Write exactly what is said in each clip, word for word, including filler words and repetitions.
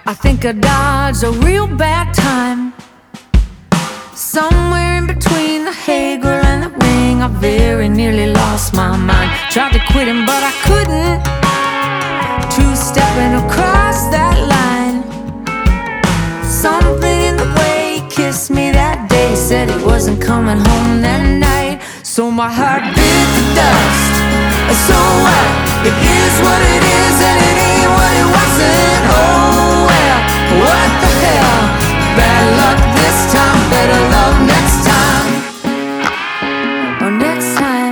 I think I dodged a real bad time. Somewhere in between the hay girl and the ring, I very nearly lost my mind. Tried to quit him, but I couldn't. Two-stepping across that line. Something in the way he kissed me that day said he wasn't coming home that night. So my heart bit the dust. So what? It is what it is, and it ain't what it wasn't. Oh well, what the hell? Bad luck this time, better luck next time. Or next time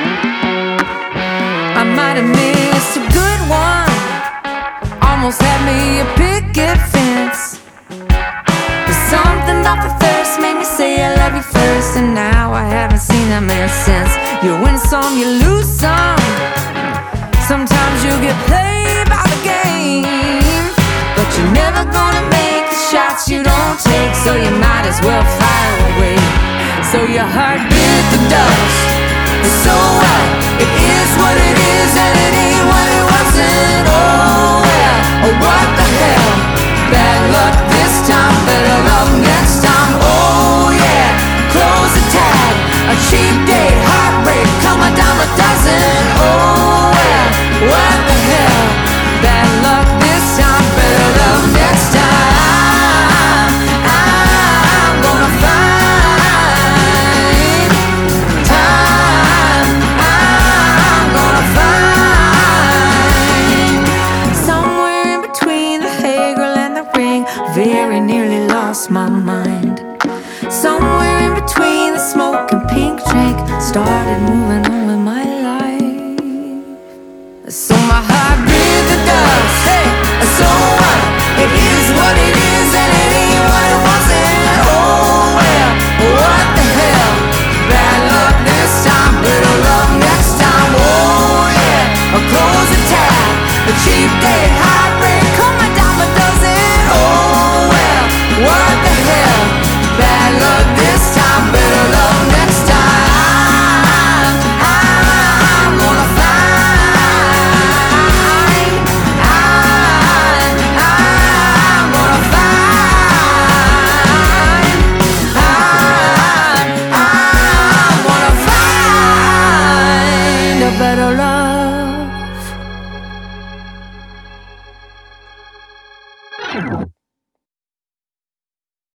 I might have missed a good one. Almost had me a picket fence. But something about the thirst made me say I love you first, and now I haven't seen that man since. You win some, you lose some. Sometimes you get played by the game, but you're never gonna make the shots you don't take, so you might as well fire away. So your heart bit the dust. So what? It is what it is, and it ain't what it wasn't. Oh well, oh what the hell? Bad luck this time, better luck next time. Oh yeah, close the tag. A cheap date, heartbreak, come a dime a dozen. Oh well, what the hell? Bad luck this time, better luck next time. I'm gonna find time. I'm gonna find somewhere in between the hay girl and the ring. Very nearly lost my mind. Somewhere in between the smoke and pink drink, started moving on with my life. So my heart bit the dust. Hey, so what? It is what it is, and it ain't what it wasn't. Oh well, what the hell? Bad luck this time, better luck next time. Oh yeah, a close the tab, a cheap date, heartbreak, come a dime a dozen. Oh well, what the hell? Bad luck this time, better luck next time. I'm gonna find. I'm, I'm gonna find. I'm, I'm gonna find a better love.